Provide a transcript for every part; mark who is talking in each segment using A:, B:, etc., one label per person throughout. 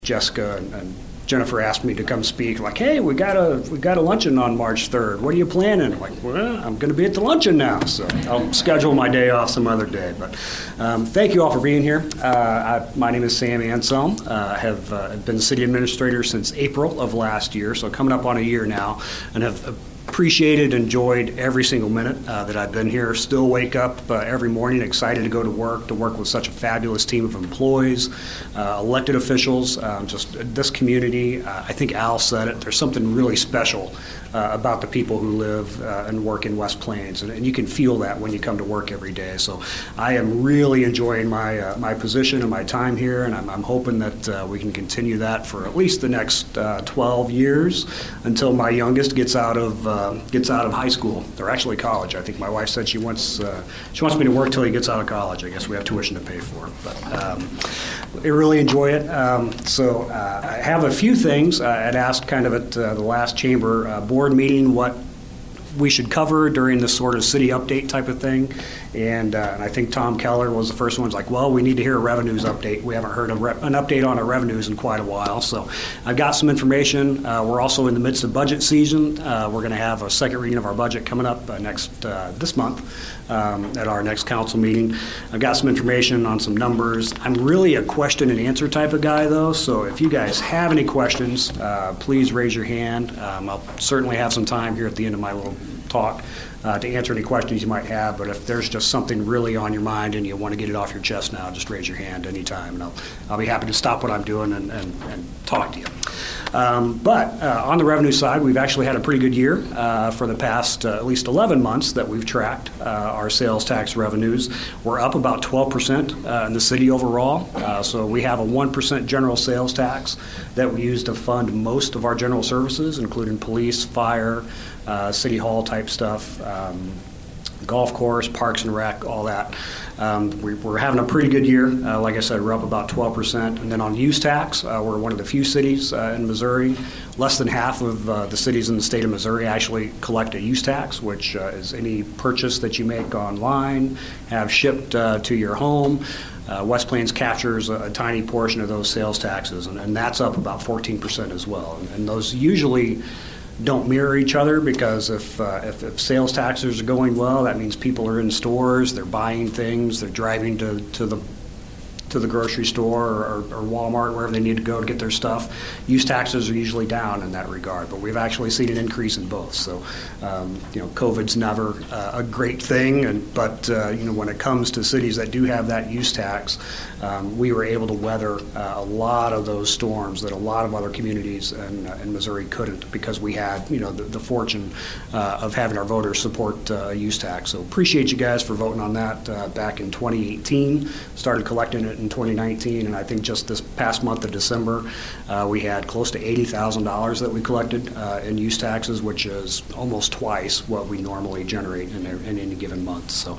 A: Jessica and Jennifer asked me to come speak, like, hey, we got a luncheon on March 3rd. What are you planning? I'm like, well, I'm going to be at the luncheon now, so I'll schedule my day off some other day. But thank you all for being here. My name is Sam Anselm. I have been city administrator since April of last year, so coming up on a year now, and have appreciated, enjoyed every single minute that I've been here. Still wake up every morning excited to go to work with such a fabulous team of employees, elected officials, just this community. I think Al said it, there's something really special about the people who live and work in West Plains, and you can feel that when you come to work every day. So I am really enjoying my position and my time here, and I'm hoping that we can continue that for at least the next 12 years until my youngest gets out of high school, or actually college. I think my wife said she wants me to work till he gets out of college. I guess we have tuition to pay for, but I really enjoy it. So I have a few things. I'd asked kind of at the last chamber board meeting what we should cover during this sort of city update type of thing. And I think Tom Keller was the first one. Like, well, we need to hear a revenues update. We haven't heard an update on our revenues in quite a while. So I've got some information. We're also in the midst of budget season. We're going to have a second reading of our budget coming up this month at our next council meeting. I've got some information on some numbers. I'm really a question and answer type of guy, though. So if you guys have any questions, please raise your hand. I'll certainly have some time here at the end of my little talk to answer any questions you might have, but if there's just something really on your mind and you want to get it off your chest now, just raise your hand anytime, and I'll be happy to stop what I'm doing and talk to you. But on the revenue side, we've actually had a pretty good year for the past at least 11 months that we've tracked our sales tax revenues. We're up about 12% in the city overall, so we have a 1% general sales tax that we use to fund most of our general services, including police, fire, city hall type stuff, golf course, parks and rec, all that. We're having a pretty good year. Like I said, we're up about 12%. And then on use tax, we're one of the few cities in Missouri. Less than half of the cities in the state of Missouri actually collect a use tax, which is any purchase that you make online, have shipped to your home. West Plains captures a tiny portion of those sales taxes, and that's up about 14% as well. And those usually don't mirror each other, because if sales taxes are going well, that means people are in stores, they're buying things, they're driving to the grocery store or Walmart, wherever they need to go to get their stuff. Use taxes are usually down in that regard, but we've actually seen an increase in both. So, COVID's never a great thing, but when it comes to cities that do have that use tax, we were able to weather a lot of those storms that a lot of other communities in Missouri couldn't, because we had, the fortune of having our voters support a use tax. So appreciate you guys for voting on that back in 2018. Started collecting it in 2019, and I think just this past month of December, we had close to $80,000 that we collected in use taxes, which is almost twice what we normally generate in any given month. So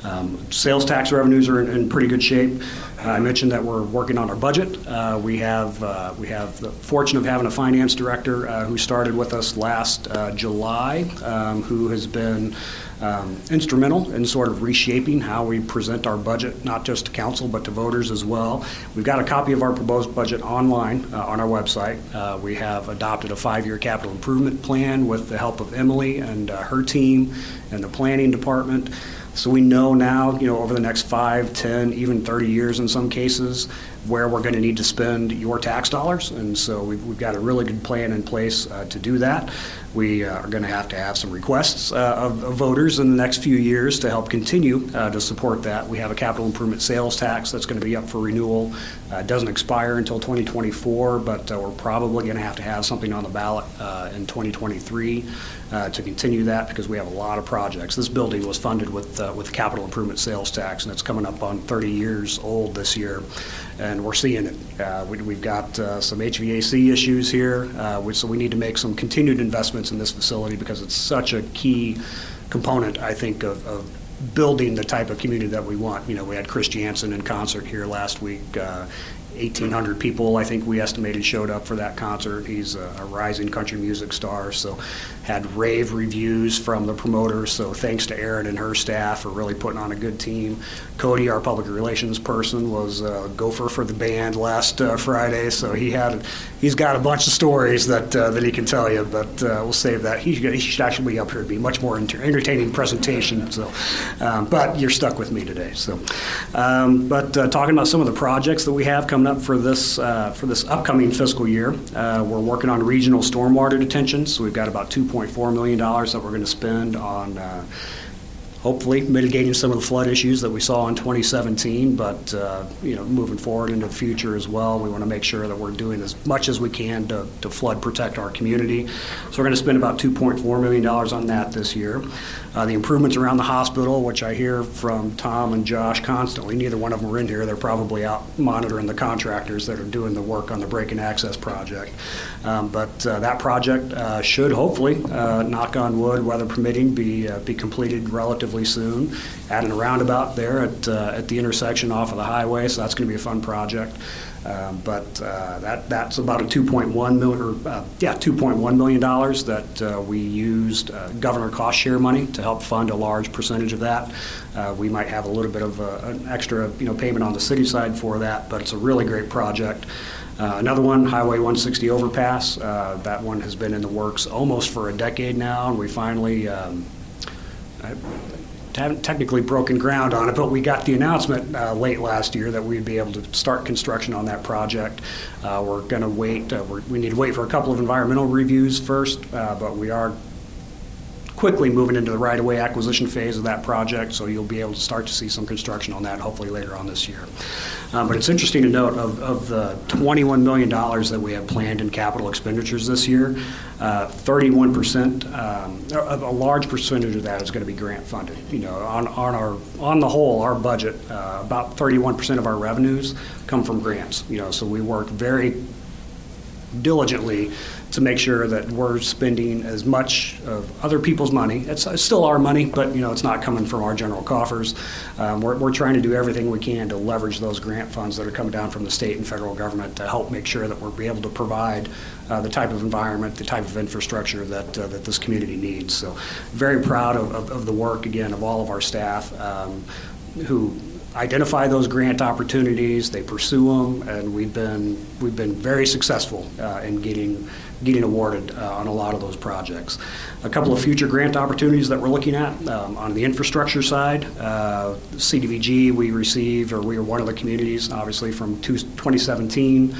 A: sales tax revenues are in pretty good shape. I mentioned that we're working on our budget. We have the fortune of having a finance director who started with us last July, who has been instrumental in sort of reshaping how we present our budget, not just to council, but to voters as well. We've got a copy of our proposed budget online on our website. We have adopted a 5-year capital improvement plan with the help of Emily and her team and the planning department. So we know now, over the next 5, 10, even 30 years in some cases, where we're going to need to spend your tax dollars. And so we've got a really good plan in place to do that. We are going to have some requests of voters in the next few years to help continue to support that. We have a capital improvement sales tax that's going to be up for renewal. It doesn't expire until 2024, but we're probably going to have something on the ballot in 2023 to continue that, because we have a lot of projects. This building was funded with capital improvement sales tax, and it's coming up on 30 years old this year, and we're seeing it. We've got some HVAC issues here, so we need to make some continued investments in this facility, because it's such a key component, I think, of building the type of community that we want. We had Chris Jansen in concert here last week. 1,800 people, I think we estimated, showed up for that concert. He's a rising country music star, so had rave reviews from the promoters, so thanks to Erin and her staff for really putting on a good team. Cody, our public relations person, was a gopher for the band last Friday, so he's got a bunch of stories that he can tell you, but we'll save that. He should actually be up here to be much more entertaining presentation, so but you're stuck with me today. So, but talking about some of the projects that we have coming up for this upcoming fiscal year, we're working on regional stormwater detention. So we've got about $2.4 million that we're going to spend on hopefully mitigating some of the flood issues that we saw in 2017, but moving forward into the future as well, we want to make sure that we're doing as much as we can to flood protect our community. So we're going to spend about $2.4 million on that this year. The improvements around the hospital, which I hear from Tom and Josh constantly, neither one of them are in here. They're probably out monitoring the contractors that are doing the work on the break and access project. But that project should hopefully, knock on wood, weather permitting, be completed relatively soon. Adding a roundabout there at the intersection off of the highway, so that's going to be a fun project. But that's about a $2.1 million that we used governor cost share money to help fund a large percentage of that. We might have a little bit of an extra payment on the city side for that, but it's a really great project. Another one, Highway 160 overpass. That one has been in the works almost for a decade now, and we finally haven't technically broken ground on it, but we got the announcement late last year that we'd be able to start construction on that project. We're going to wait. We need to wait for a couple of environmental reviews first, but we are quickly moving into the right-of-way acquisition phase of that project, so you'll be able to start to see some construction on that hopefully later on this year. But it's interesting to note, of the $21 million that we have planned in capital expenditures this year, 31%, a large percentage of that is going to be grant funded. On the whole, our budget, about 31% of our revenues come from grants. So we work very diligently to make sure that we're spending as much of other people's money. It's still our money, but it's not coming from our general coffers. We're trying to do everything we can to leverage those grant funds that are coming down from the state and federal government to help make sure that we're able to provide the type of environment, the type of infrastructure that this community needs. So very proud of the work, again, of all of our staff who identify those grant opportunities, they pursue them, and we've been very successful in getting awarded on a lot of those projects. A couple of future grant opportunities that we're looking at on the infrastructure side, CDVG we were one of the communities, obviously, from 2017.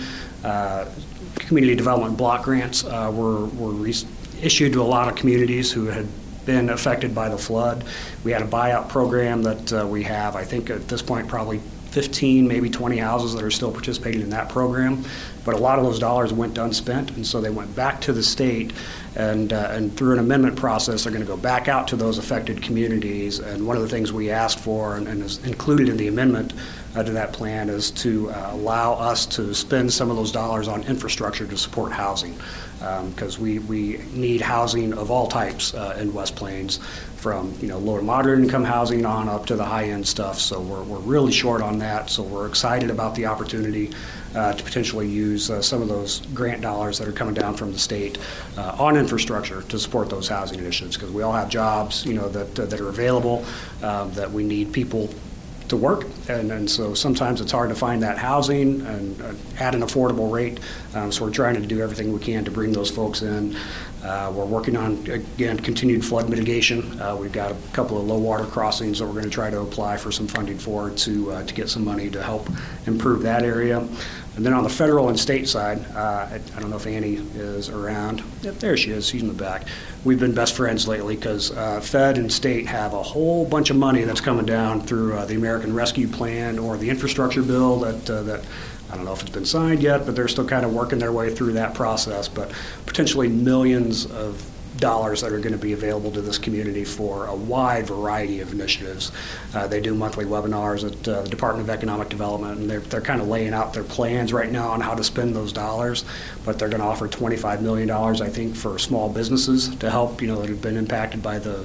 A: Community development block grants were issued to a lot of communities who had been affected by the flood. We had a buyout program that we have, I think at this point, probably 15, maybe 20 houses that are still participating in that program. But a lot of those dollars went unspent, and so they went back to the state, and through an amendment process, they're going to go back out to those affected communities. And one of the things we asked for, and is included in the amendment to that plan, is to allow us to spend some of those dollars on infrastructure to support housing, because we need housing of all types in West Plains, from low to moderate income housing on up to the high end stuff. So we're really short on that. So we're excited about the opportunity to potentially use some of those grant dollars that are coming down from the state on infrastructure to support those housing initiatives, because we all have jobs that are available, that we need people to work, and so sometimes it's hard to find that housing and at an affordable rate. So we're trying to do everything we can to bring those folks in. We're working on, again, continued flood mitigation. We've got a couple of low water crossings that we're going to try to apply for some funding for to get some money to help improve that area. And then on the federal and state side, I don't know if Annie is around. Yep, there she is. She's in the back. We've been best friends lately because Fed and state have a whole bunch of money that's coming down through the American Rescue Plan or the infrastructure bill that I don't know if it's been signed yet, but they're still kind of working their way through that process. But potentially millions of dollars that are going to be available to this community for a wide variety of initiatives. They do monthly webinars at the Department of Economic Development, and they're kind of laying out their plans right now on how to spend those dollars. But they're going to offer $25 million, I think, for small businesses to help, that have been impacted by the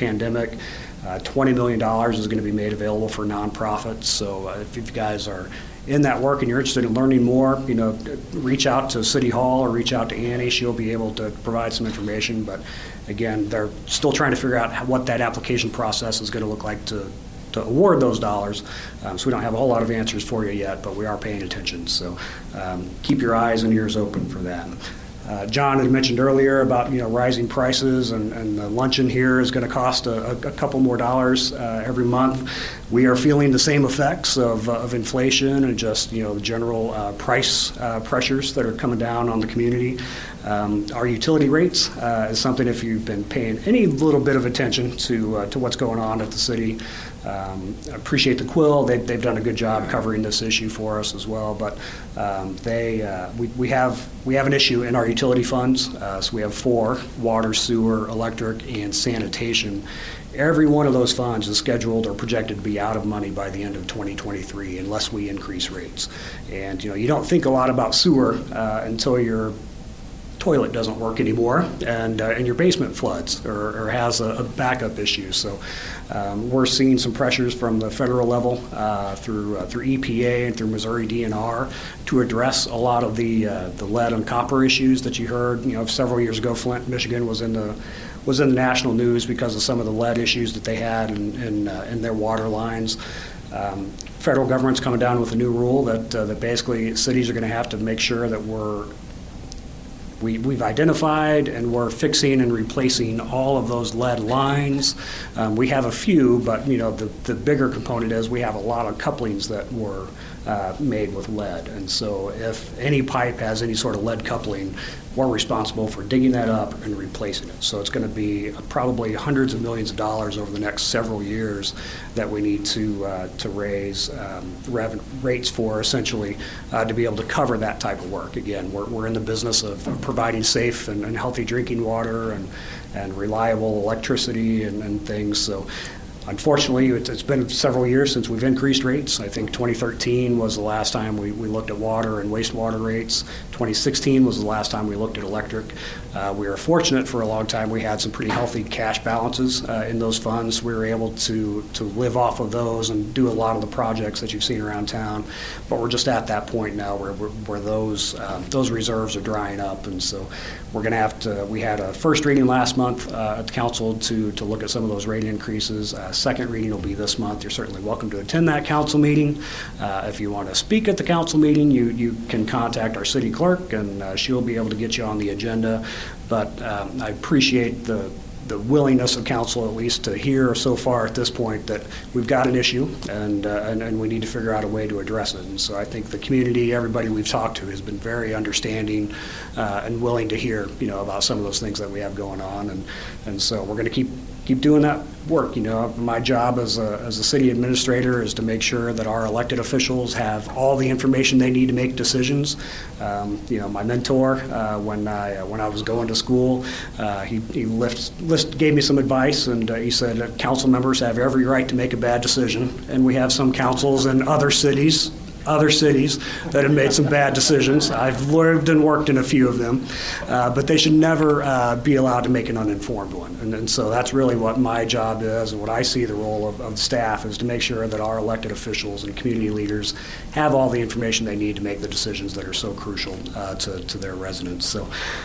A: pandemic. $20 million is going to be made available for nonprofits. So if you guys are in that work and you're interested in learning more, reach out to City Hall or reach out to Annie. She'll be able to provide some information. But again, they're still trying to figure out what that application process is going to look like to award those dollars. So we don't have a whole lot of answers for you yet, but we are paying attention. So keep your eyes and ears open for that. John had mentioned earlier about rising prices, and the luncheon here is going to cost a couple more dollars every month. We are feeling the same effects of inflation and just the general price pressures that are coming down on the community. Our utility rates is something, if you've been paying any little bit of attention to what's going on at the city. I appreciate the Quill. They've done a good job covering this issue for us as well. But we have an issue in our utility funds. So we have 4: water, sewer, electric, and sanitation. Every one of those funds is scheduled or projected to be out of money by the end of 2023 unless we increase rates. And you don't think a lot about sewer until your toilet doesn't work anymore and your basement floods or has a backup issue. So we're seeing some pressures from the federal level through EPA and through Missouri DNR to address a lot of the lead and copper issues that you heard. Several years ago, Flint, Michigan was in the national news because of some of the lead issues that they had in their water lines. Federal government's coming down with a new rule that basically cities are going to have to make sure that we've identified and we're fixing and replacing all of those lead lines. We have a few, but the bigger component is we have a lot of couplings that were made with lead. And so if any pipe has any sort of lead coupling, we're responsible for digging that up and replacing it. So it's going to be probably hundreds of millions of dollars over the next several years that we need to raise rates for, essentially, to be able to cover that type of work. Again, we're in the business of providing safe and healthy drinking water and reliable electricity and things. So unfortunately, it's been several years since we've increased rates. I think 2013 was the last time we looked at water and wastewater rates. 2016 was the last time we looked at electric. We were fortunate for a long time. We had some pretty healthy cash balances in those funds. We were able to live off of those and do a lot of the projects that you've seen around town. But we're just at that point now where those reserves are drying up. And so we're going to have to, we had a first reading last month at the council to look at some of those rate increases. Second reading will be this month. You're certainly welcome to attend that council meeting. If you want to speak at the council meeting, you can contact our city clerk, and she'll be able to get you on the agenda. But I appreciate the willingness of council, at least, to hear so far at this point that we've got an issue and we need to figure out a way to address it. And so I think the community, everybody we've talked to, has been very understanding and willing to hear, about some of those things that we have going on. And so we're going to keep doing that work. My job as a city administrator is to make sure that our elected officials have all the information they need to make decisions. My mentor, when I was going to school, he gave me some advice, and he said council members have every right to make a bad decision, and we have some councils in other cities that have made some bad decisions. I've lived and worked in a few of them, but they should never be allowed to make an uninformed one. And so that's really what my job is, and what I see the role of staff is to make sure that our elected officials and community leaders have all the information they need to make the decisions that are so crucial to their residents. So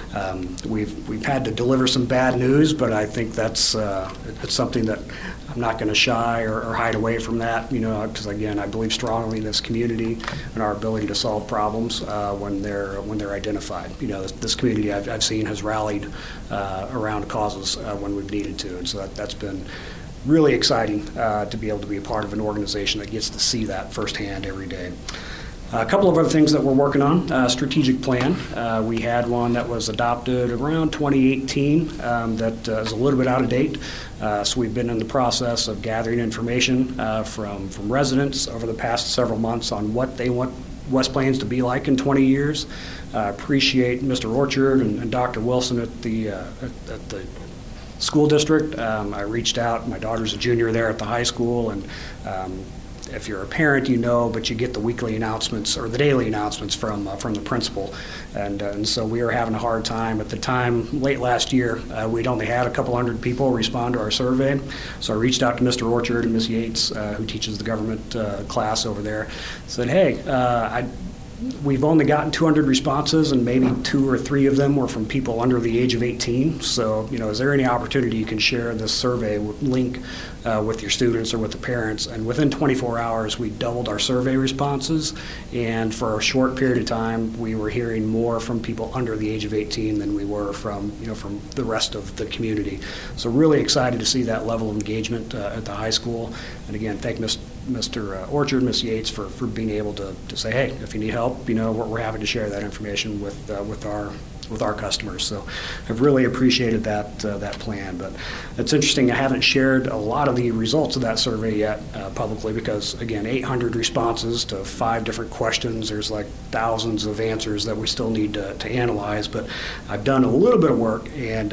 A: we've had to deliver some bad news, but I think that's it's something that I'm not going to shy or hide away from that, because again, I believe strongly in this community and our ability to solve problems when they're identified. This community I've seen has rallied around causes when we've needed to, and so that's been really exciting to be able to be a part of an organization that gets to see that firsthand every day. A couple of other things that we're working on, strategic plan. We had one that was adopted around 2018 that is a little bit out of date. So we've been in the process of gathering information from residents over the past several months on what they want West Plains to be like in 20 years. Appreciate Mr. Orchard and Dr. Wilson at the school district. I reached out. My daughter's a junior there at the high school, and if you're a parent, you know, but you get the weekly announcements or the daily announcements from the principal. And so we were having a hard time. At the time, late last year, we'd only had a couple hundred people respond to our survey. So I reached out to Mr. Orchard and Ms. Yates, who teaches the government class over there, said, hey, we've only gotten 200 responses, and maybe 2 or 3 of them were from people under the age of 18. So, is there any opportunity you can share this survey link with your students or with the parents? And within 24 hours, we doubled our survey responses. And for a short period of time, we were hearing more from people under the age of 18 than we were from the rest of the community. So really excited to see that level of engagement at the high school. And again, thank Mr. Orchard, Ms. Yates for being able to say, hey, if you need help, we're happy to share that information with our customers. So I've really appreciated that plan. But it's interesting, I haven't shared a lot of the results of that survey yet publicly because, again, 800 responses to 5 different questions. There's like thousands of answers that we still need to analyze. But I've done a little bit of work, and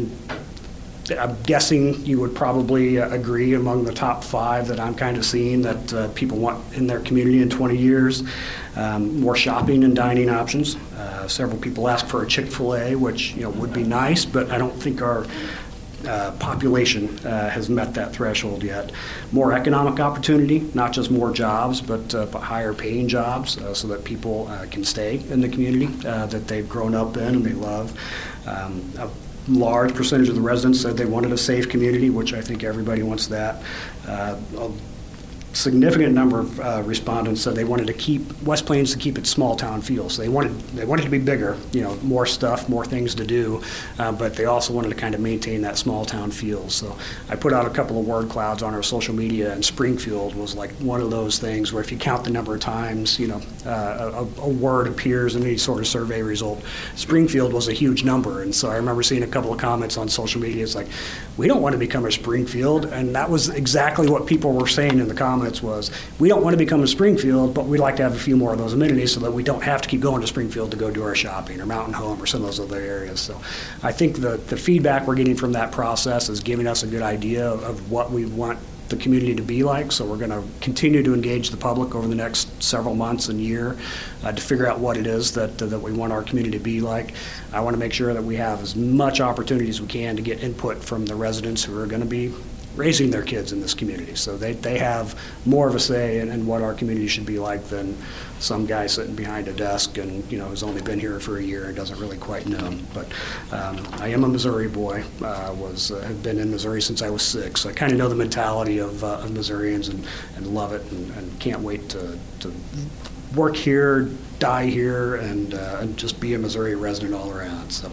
A: I'm guessing you would probably agree among the top 5 that I'm kind of seeing that people want in their community in 20 years. More shopping and dining options. Several people ask for a Chick-fil-A, which would be nice, but I don't think our population has met that threshold yet. More economic opportunity, not just more jobs, but higher paying jobs so that people can stay in the community that they've grown up in and they love. A large percentage of the residents said they wanted a safe community, which I think everybody wants that. A significant number of respondents said they wanted to keep West Plains to keep its small town feel. So they wanted to be bigger, more stuff, more things to do, but they also wanted to kind of maintain that small town feel. So I put out a couple of word clouds on our social media, and Springfield was like one of those things where if you count the number of times, a word appears in any sort of survey result, Springfield was a huge number. And so I remember seeing a couple of comments on social media. It's like, we don't want to become a Springfield, and that was exactly what people were saying in the comments. Was we don't want to become a Springfield, but we'd like to have a few more of those amenities so that we don't have to keep going to Springfield to go do our shopping or Mountain Home or some of those other areas. So I think the feedback we're getting from that process is giving us a good idea of what we want the community to be like. So we're going to continue to engage the public over the next several months and year to figure out what it is that we want our community to be like. I want to make sure that we have as much opportunity as we can to get input from the residents who are going to be raising their kids in this community. So they have more of a say in what our community should be like than some guy sitting behind a desk and has only been here for a year and doesn't really quite know. But I am a Missouri boy. Have been in Missouri since I was 6. So I kind of know the mentality of Missourians and love it and can't wait to work here, die here, and just be a Missouri resident all around. So.